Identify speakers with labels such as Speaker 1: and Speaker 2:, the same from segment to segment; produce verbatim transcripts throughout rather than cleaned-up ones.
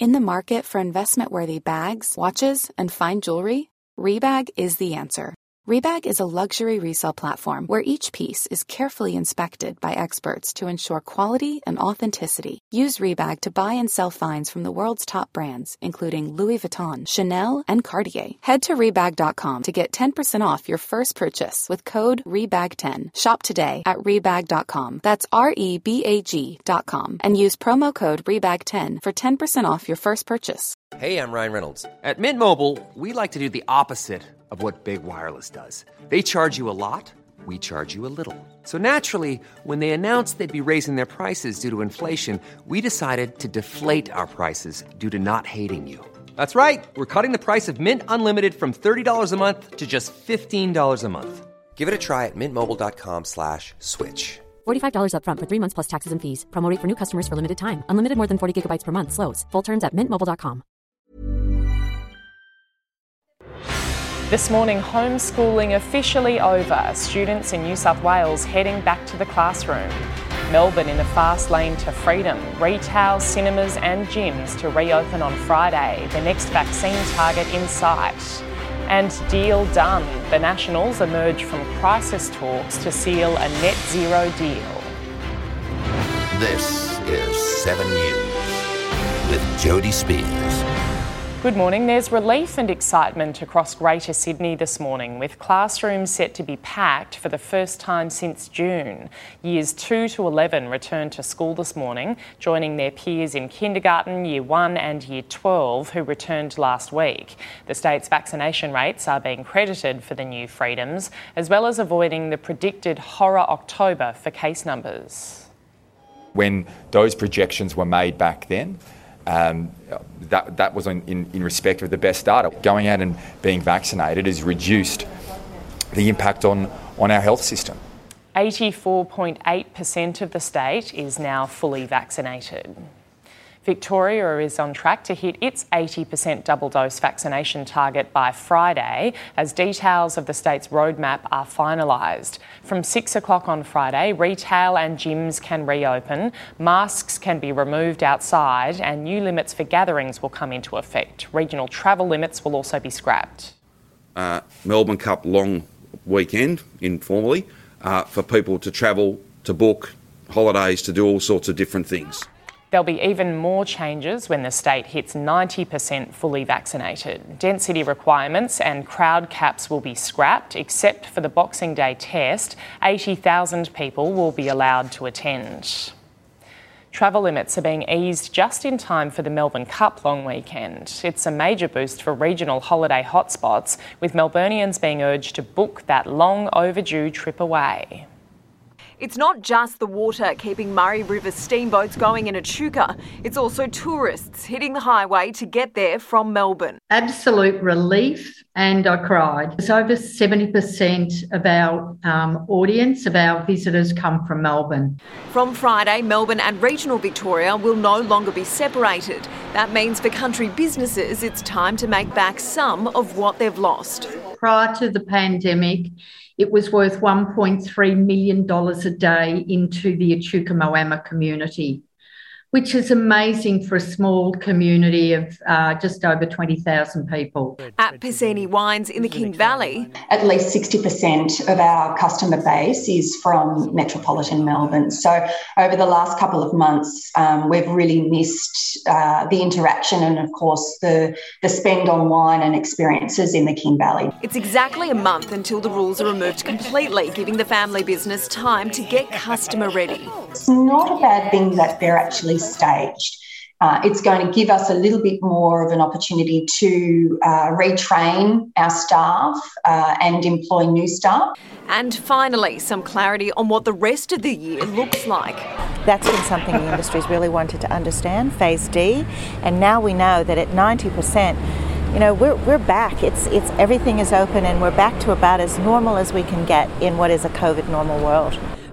Speaker 1: In the market for investment-worthy bags, watches, and fine jewelry, Rebag is the answer. Rebag is a luxury resale platform where each piece is carefully inspected by experts to ensure quality and authenticity. Use Rebag to buy and sell finds from the world's top brands, including Louis Vuitton, Chanel, and Cartier. Head to Rebag dot com to get ten percent off your first purchase with code Rebag ten. Shop today at Rebag dot com. That's R E B A G dot com. And use promo code Rebag ten for ten percent off your first purchase.
Speaker 2: Hey, I'm Ryan Reynolds. At Mint Mobile, we like to do the opposite of what Big Wireless does. They charge you a lot, we charge you a little. So naturally, when they announced they'd be raising their prices due to inflation, we decided to deflate our prices due to not hating you. That's right. We're cutting the price of Mint Unlimited from thirty dollars a month to just fifteen dollars a month. Give it a try at mintmobile.com slash switch.
Speaker 3: forty-five dollars up front for three months plus taxes and fees. Promo rate for new customers for limited time. Unlimited more than forty gigabytes per month. Slows full terms at mint mobile dot com.
Speaker 4: This morning, homeschooling officially over. Students in New South Wales heading back to the classroom. Melbourne in a fast lane to freedom. Retail, cinemas and gyms to reopen on Friday. The next vaccine target in sight. And deal done. The Nationals emerge from crisis talks to seal a net zero deal.
Speaker 5: This is seven News with Jody Spears.
Speaker 4: Good morning. There's relief and excitement across Greater Sydney this morning, with classrooms set to be packed for the first time since June. Years two to eleven returned to school this morning, joining their peers in kindergarten, year one and year twelve who returned last week. The state's vaccination rates are being credited for the new freedoms, as well as avoiding the predicted horror October for case numbers.
Speaker 6: When those projections were made back then, Um, that that was in, in, in respect of the best data. Going out and being vaccinated has reduced the impact on, on our health system.
Speaker 4: eighty-four point eight percent of the state is now fully vaccinated. Victoria is on track to hit its eighty percent double-dose vaccination target by Friday, as details of the state's roadmap are finalised. From six o'clock on Friday, retail and gyms can reopen, masks can be removed outside, and new limits for gatherings will come into effect. Regional travel limits will also be scrapped.
Speaker 7: Uh, Melbourne Cup long weekend, informally, uh, for people to travel, to book holidays, to do all sorts of different things.
Speaker 4: There'll be even more changes when the state hits ninety percent fully vaccinated. Density requirements and crowd caps will be scrapped, except for the Boxing Day test. eighty thousand people will be allowed to attend. Travel limits are being eased just in time for the Melbourne Cup long weekend. It's a major boost for regional holiday hotspots, with Melburnians being urged to book that long overdue trip away.
Speaker 8: It's not just the water keeping Murray River steamboats going in Echuca, it's also tourists hitting the highway to get there from Melbourne.
Speaker 9: Absolute relief, and I cried. It's over seventy percent of our um, audience, of our visitors, come from Melbourne.
Speaker 8: From Friday, Melbourne and regional Victoria will no longer be separated. That means for country businesses, it's time to make back some of what they've lost.
Speaker 9: Prior to the pandemic, it was worth one point three million dollars a day into the Echuca-Moama community, which is amazing for a small community of uh, just over twenty thousand people.
Speaker 8: At Piscini Wines in the King Valley,
Speaker 10: at least sixty percent of our customer base is from metropolitan Melbourne. So over the last couple of months, um, we've really missed uh, the interaction and, of course, the, the spend on wine and experiences in the King Valley.
Speaker 8: It's exactly a month until the rules are removed completely, giving the family business time to get customer ready.
Speaker 10: It's not a bad thing that they're actually staged. Uh, it's going to give us a little bit more of an opportunity to uh, retrain our staff uh, and employ new staff.
Speaker 8: And finally, some clarity on what the rest of the year looks like.
Speaker 11: That's been something the industry's really wanted to understand, Phase D, and now we know that at ninety percent, you know, we're we're back. It's it's everything is open and we're back to about as normal as we can get in what is a COVID normal world.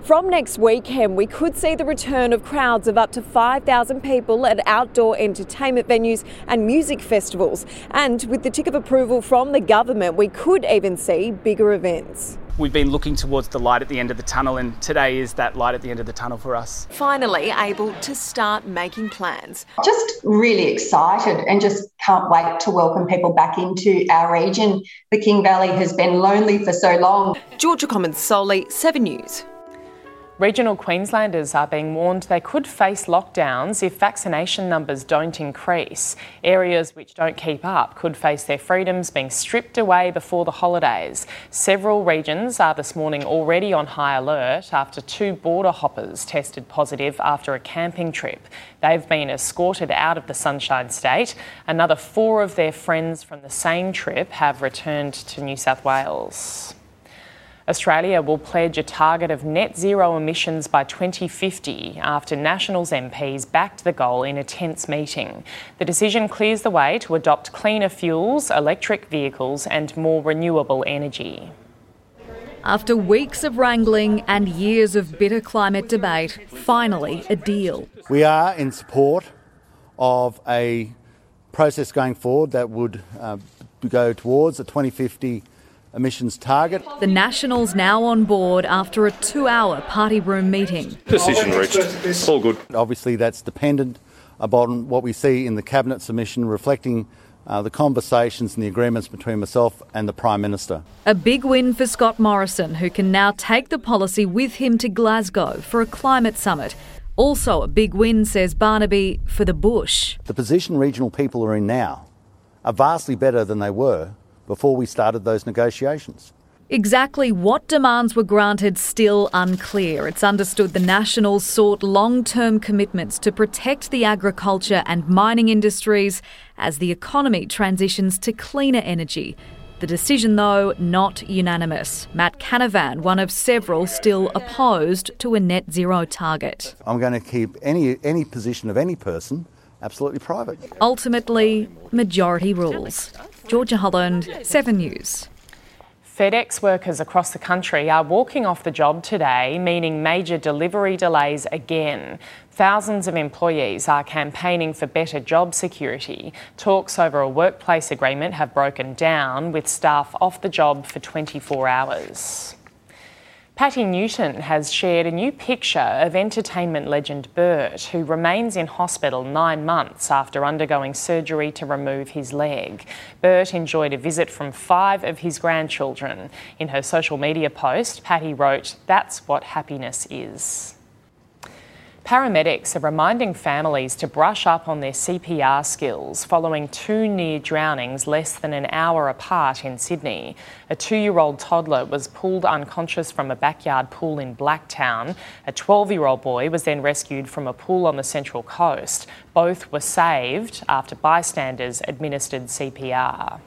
Speaker 12: From next weekend, we could see the return of crowds of up to five thousand people at outdoor entertainment venues and music festivals. And with the tick of approval from the government, we could even see bigger events.
Speaker 13: We've been looking towards the light at the end of the tunnel, and today is that light at the end of the tunnel for us.
Speaker 8: Finally able to start making plans.
Speaker 10: Just really excited and just can't wait to welcome people back into our region. The King Valley has been lonely for so long.
Speaker 8: Georgia Commons-Solly, Seven News.
Speaker 4: Regional Queenslanders are being warned they could face lockdowns if vaccination numbers don't increase. Areas which don't keep up could face their freedoms being stripped away before the holidays. Several regions are this morning already on high alert after two border hoppers tested positive after a camping trip. They've been escorted out of the Sunshine State. Another four of their friends from the same trip have returned to New South Wales. Australia will pledge a target of net zero emissions by twenty fifty after Nationals M Ps backed the goal in a tense meeting. The decision clears the way to adopt cleaner fuels, electric vehicles and more renewable energy.
Speaker 14: After weeks of wrangling and years of bitter climate debate, finally a deal.
Speaker 15: We are in support of a process going forward that would uh, go towards a twenty fifty emissions target.
Speaker 14: The Nationals now on board after a two-hour party room meeting.
Speaker 16: Decision reached. All good.
Speaker 15: Obviously that's dependent upon what we see in the Cabinet submission reflecting uh, the conversations and the agreements between myself and the Prime Minister.
Speaker 14: A big win for Scott Morrison, who can now take the policy with him to Glasgow for a climate summit. Also a big win, says Barnaby, for the bush.
Speaker 15: The position regional people are in now are vastly better than they were before we started those negotiations.
Speaker 14: Exactly what demands were granted still unclear. It's understood the Nationals sought long-term commitments to protect the agriculture and mining industries as the economy transitions to cleaner energy. The decision, though, not unanimous. Matt Canavan, one of several still opposed to a net zero target.
Speaker 15: I'm going to keep any any position of any person absolutely private.
Speaker 14: Ultimately, majority rules. Georgia Holland, Seven News.
Speaker 4: FedEx workers across the country are walking off the job today, meaning major delivery delays again. Thousands of employees are campaigning for better job security. Talks over a workplace agreement have broken down, with staff off the job for twenty-four hours. Patty Newton has shared a new picture of entertainment legend Bert, who remains in hospital nine months after undergoing surgery to remove his leg. Bert enjoyed a visit from five of his grandchildren. In her social media post, Patty wrote, "That's what happiness is." Paramedics are reminding families to brush up on their C P R skills following two near drownings less than an hour apart in Sydney. A two-year-old toddler was pulled unconscious from a backyard pool in Blacktown. A twelve-year-old boy was then rescued from a pool on the Central Coast. Both were saved after bystanders administered C P R.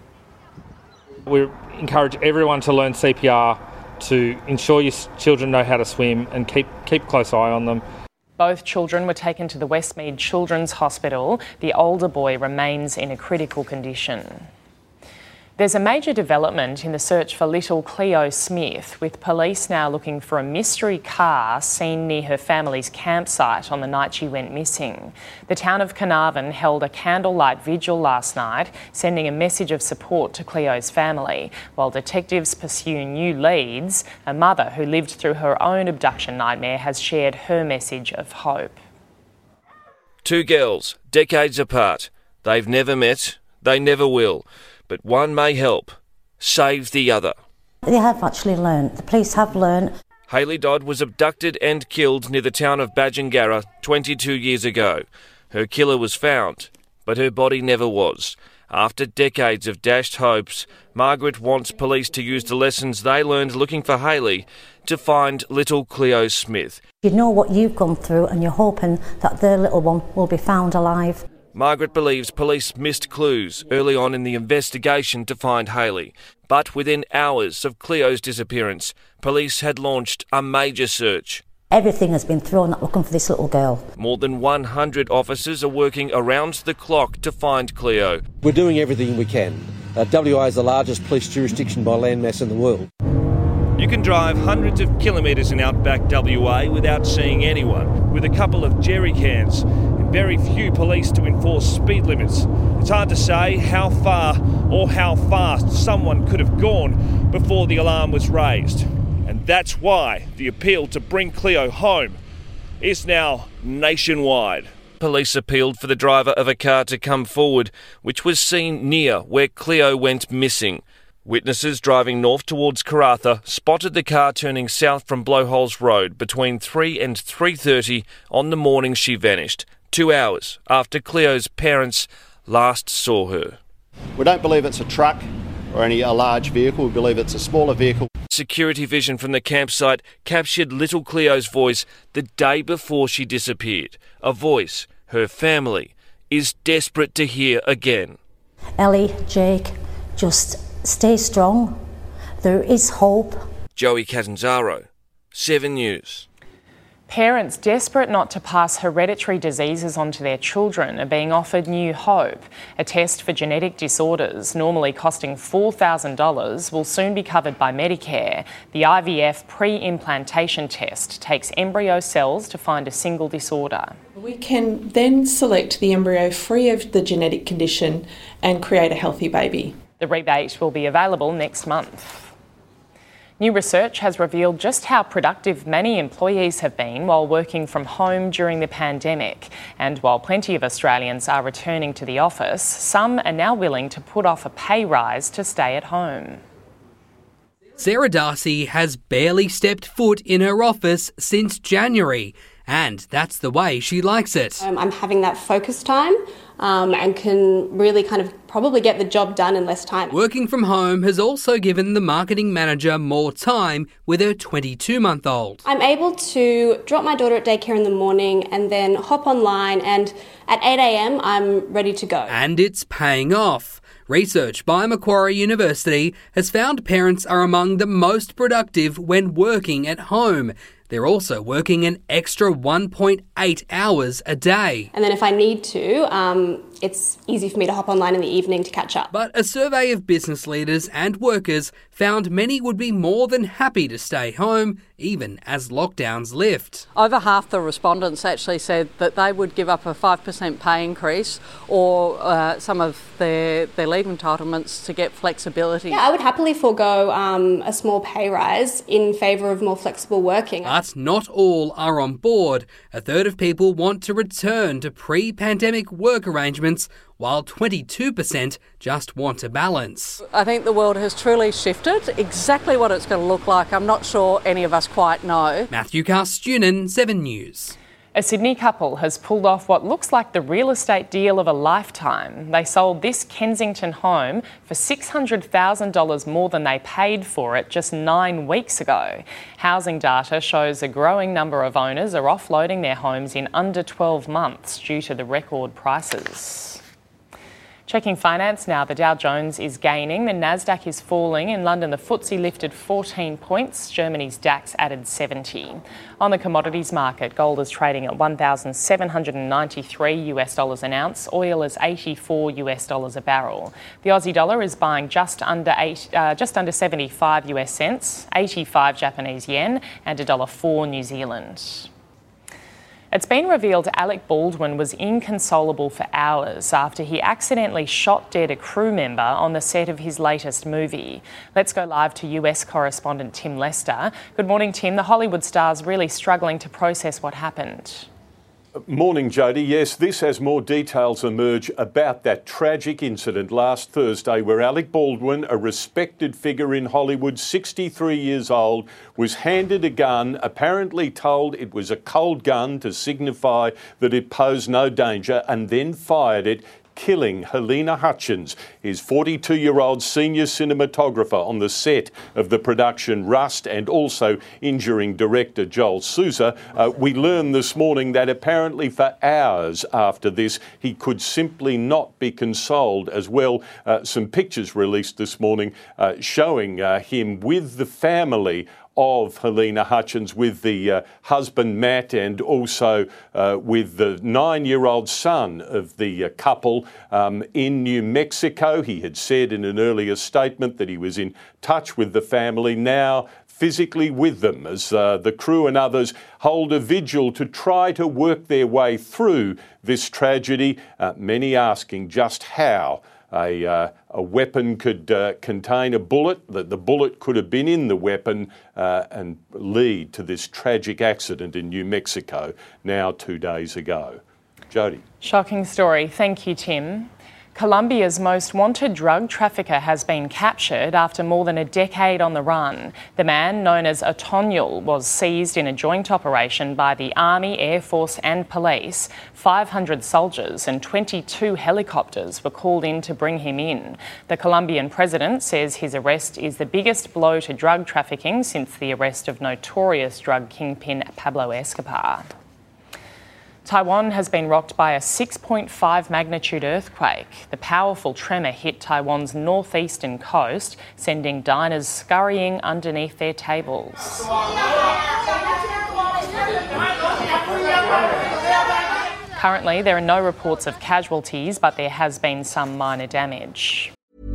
Speaker 17: We encourage everyone to learn C P R to ensure your children know how to swim and keep keep close eye on them.
Speaker 4: Both children were taken to the Westmead Children's Hospital. The older boy remains in a critical condition. There's a major development in the search for little Cleo Smith, with police now looking for a mystery car seen near her family's campsite on the night she went missing. The town of Carnarvon held a candlelight vigil last night, sending a message of support to Cleo's family, while detectives pursue new leads. A mother who lived through her own abduction nightmare has shared her message of hope.
Speaker 18: Two girls, decades apart. They've never met, they never will. But one may help. Save the other.
Speaker 19: They have actually learned. The police have learned.
Speaker 18: Hayley Dodd was abducted and killed near the town of Badgingarra twenty-two years ago. Her killer was found, but her body never was. After decades of dashed hopes, Margaret wants police to use the lessons they learned looking for Hayley to find little Cleo Smith.
Speaker 19: You know what you've gone through and you're hoping that their little one will be found alive.
Speaker 18: Margaret believes police missed clues early on in the investigation to find Hayley. But within hours of Cleo's disappearance, police had launched a major search.
Speaker 19: Everything has been thrown at looking for this little girl.
Speaker 18: More than one hundred officers are working around the clock to find Cleo.
Speaker 20: We're doing everything we can. Uh, W A is the largest police jurisdiction by landmass in the world.
Speaker 18: You can drive hundreds of kilometres in outback W A without seeing anyone, with a couple of jerry cans and very few police to enforce speed limits. It's hard to say how far or how fast someone could have gone before the alarm was raised. And that's why the appeal to bring Cleo home is now nationwide. Police appealed for the driver of a car to come forward, which was seen near where Cleo went missing. Witnesses driving north towards Karratha spotted the car turning south from Blowholes Road between three and three thirty on the morning she vanished, two hours after Cleo's parents last saw her.
Speaker 20: We don't believe it's a truck or any a large vehicle. We believe it's a smaller vehicle.
Speaker 18: Security vision from the campsite captured little Cleo's voice the day before she disappeared. A voice her family is desperate to hear again.
Speaker 19: Ellie, Jake, just stay strong. There is hope.
Speaker 18: Joey Catanzaro, Seven News.
Speaker 4: Parents desperate not to pass hereditary diseases onto their children are being offered New Hope. A test for genetic disorders, normally costing four thousand dollars, will soon be covered by Medicare. The I V F pre-implantation test takes embryo cells to find a single disorder.
Speaker 21: We can then select the embryo free of the genetic condition and create a healthy baby.
Speaker 4: The rebate will be available next month. New research has revealed just how productive many employees have been while working from home during the pandemic. And while plenty of Australians are returning to the office, some are now willing to put off a pay rise to stay at home.
Speaker 22: Sarah Darcy has barely stepped foot in her office since January, and that's the way she likes it.
Speaker 23: Um, I'm having that focus time um, and can really kind of probably get the job done in less time.
Speaker 22: Working from home has also given the marketing manager more time with her twenty-two-month-old.
Speaker 23: I'm able to drop my daughter at daycare in the morning and then hop online, and at eight a.m. I'm ready to go.
Speaker 22: And it's paying off. Research by Macquarie University has found parents are among the most productive when working at home. They're also working an extra one point eight hours a day.
Speaker 23: And then if I need to, um, it's easy for me to hop online in the evening to catch up.
Speaker 22: But a survey of business leaders and workers found many would be more than happy to stay home, even as lockdowns lift.
Speaker 24: Over half the respondents actually said that they would give up a five percent pay increase or uh, some of their, their leave entitlements to get flexibility.
Speaker 23: Yeah, I would happily forego um, a small pay rise in favour of more flexible working.
Speaker 22: But not all are on board. A third of people want to return to pre-pandemic work arrangements, while twenty-two percent just want a balance.
Speaker 24: I think the world has truly shifted. Exactly what it's going to look like, I'm not sure any of us quite know.
Speaker 22: Matthew Carstunen, Seven News.
Speaker 4: A Sydney couple has pulled off what looks like the real estate deal of a lifetime. They sold this Kensington home for six hundred thousand dollars more than they paid for it just nine weeks ago. Housing data shows a growing number of owners are offloading their homes in under twelve months due to the record prices. Checking finance now, the Dow Jones is gaining, the Nasdaq is falling. In London, the F T S E lifted fourteen points, Germany's DAX added seventy. On the commodities market, gold is trading at one thousand seven hundred ninety-three US dollars an ounce, oil is eighty-four US dollars a barrel. The Aussie dollar is buying just under eight, uh, just under seventy-five US cents, eighty-five Japanese yen, and one dollar four New Zealand. It's been revealed Alec Baldwin was inconsolable for hours after he accidentally shot dead a crew member on the set of his latest movie. Let's go live to U S correspondent Tim Lester. Good morning, Tim. The Hollywood star's really struggling to process what happened.
Speaker 25: Morning, Jodie. Yes, this as more details emerge about that tragic incident last Thursday where Alec Baldwin, a respected figure in Hollywood, sixty-three years old, was handed a gun, apparently told it was a cold gun to signify that it posed no danger, and then fired it, killing Helena Hutchins, his forty-two-year-old senior cinematographer on the set of the production Rust, and also injuring director Joel Souza. Uh, we learned this morning that apparently for hours after this, he could simply not be consoled as well. Uh, some pictures released this morning uh, showing uh, him with the family of Helena Hutchins, with the uh, husband Matt, and also uh, with the nine-year-old son of the uh, couple um, in New Mexico. He had said in an earlier statement that he was in touch with the family. Now, physically with them as uh, the crew and others hold a vigil to try to work their way through this tragedy, uh, many asking just how a, uh, a weapon could uh, contain a bullet, that the bullet could have been in the weapon uh, and lead to this tragic accident in New Mexico now two days ago. Jody.
Speaker 4: Shocking story. Thank you, Tim. Colombia's most wanted drug trafficker has been captured after more than a decade on the run. The man, known as Otoño, was seized in a joint operation by the Army, Air Force and police. five hundred soldiers and twenty-two helicopters were called in to bring him in. The Colombian president says his arrest is the biggest blow to drug trafficking since the arrest of notorious drug kingpin Pablo Escobar. Taiwan has been rocked by a six point five magnitude earthquake. The powerful tremor hit Taiwan's northeastern coast, sending diners scurrying underneath their tables. Currently, there are no reports of casualties, but there has been some minor damage.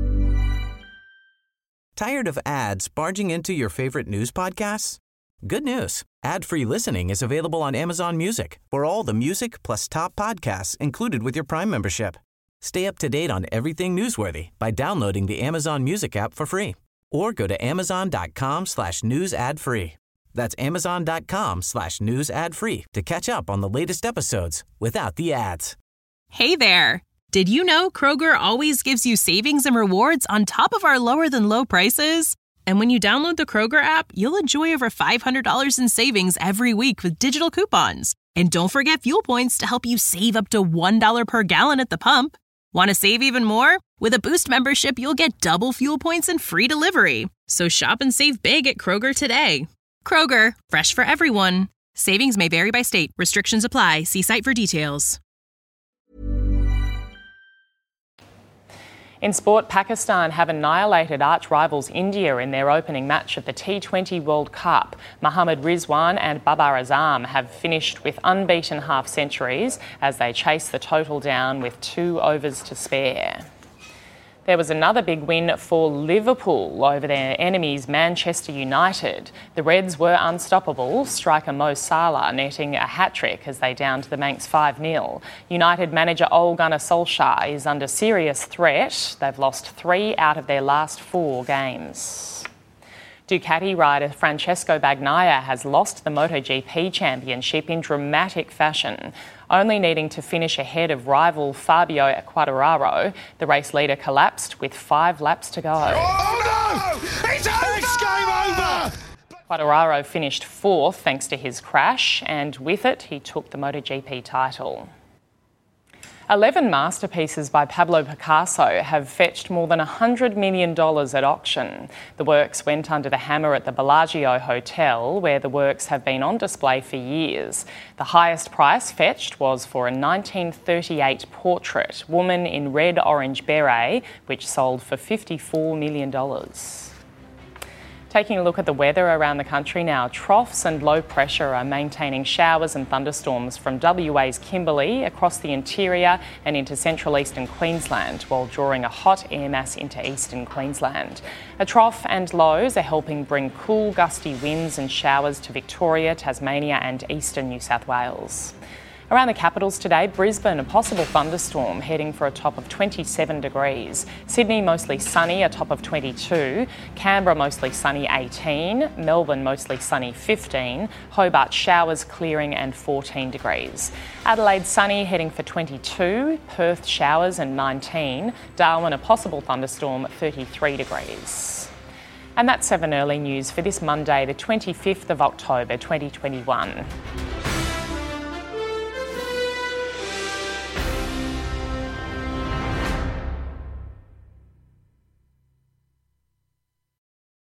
Speaker 1: Tired of ads barging into your favorite news podcasts? Good news. Ad-free listening is available on Amazon Music for all the music plus top podcasts included with your Prime membership. Stay up to date on everything newsworthy by downloading the Amazon Music app for free or go to amazon.com slash news ad free. That's amazon.com slash news ad free to catch up on the latest episodes without the ads.
Speaker 2: Hey there. Did you know Kroger always gives you savings and rewards on top of our lower than low prices? And when you download the Kroger app, you'll enjoy over five hundred dollars in savings every week with digital coupons. And don't forget fuel points to help you save up to one dollar per gallon at the pump. Want to save even more? With a Boost membership, you'll get double fuel points and free delivery. So shop and save big at Kroger today. Kroger, fresh for everyone. Savings may vary by state. Restrictions apply. See site for details.
Speaker 4: In sport, Pakistan have annihilated arch-rivals India in their opening match of the T twenty World Cup. Mohammad Rizwan and Babar Azam have finished with unbeaten half-centuries as they chase the total down with two overs to spare. There was another big win for Liverpool over their enemies Manchester United. The Reds were unstoppable, striker Mo Salah netting a hat-trick as they downed the Manx five nil. United manager Ole Gunnar Solskjaer is under serious threat. They've lost three out of their last four games. Ducati rider Francesco Bagnaia has lost the MotoGP championship in dramatic fashion. Only needing to finish ahead of rival Fabio Quartararo, the race leader collapsed with five laps to go.
Speaker 3: Oh no! It's over! It's game over!
Speaker 4: Quartararo finished fourth thanks to his crash, and with it he took the MotoGP title. Eleven masterpieces by Pablo Picasso have fetched more than one hundred million dollars at auction. The works went under the hammer at the Bellagio Hotel, where the works have been on display for years. The highest price fetched was for a nineteen thirty-eight portrait, Woman in Red Orange Beret, which sold for fifty-four million dollars. Taking a look at the weather around the country now, troughs and low pressure are maintaining showers and thunderstorms from W A's Kimberley across the interior and into central eastern Queensland, while drawing a hot air mass into eastern Queensland. A trough and lows are helping bring cool, gusty winds and showers to Victoria, Tasmania and eastern New South Wales. Around the capitals today, Brisbane, a possible thunderstorm heading for a top of twenty-seven degrees. Sydney, mostly sunny, a top of twenty-two. Canberra, mostly sunny, eighteen. Melbourne, mostly sunny, fifteen. Hobart, showers clearing and fourteen degrees. Adelaide, sunny, heading for twenty-two. Perth, showers and nineteen. Darwin, a possible thunderstorm, thirty-three degrees. And that's seven Early News for this Monday, the twenty-fifth of October, twenty twenty-one.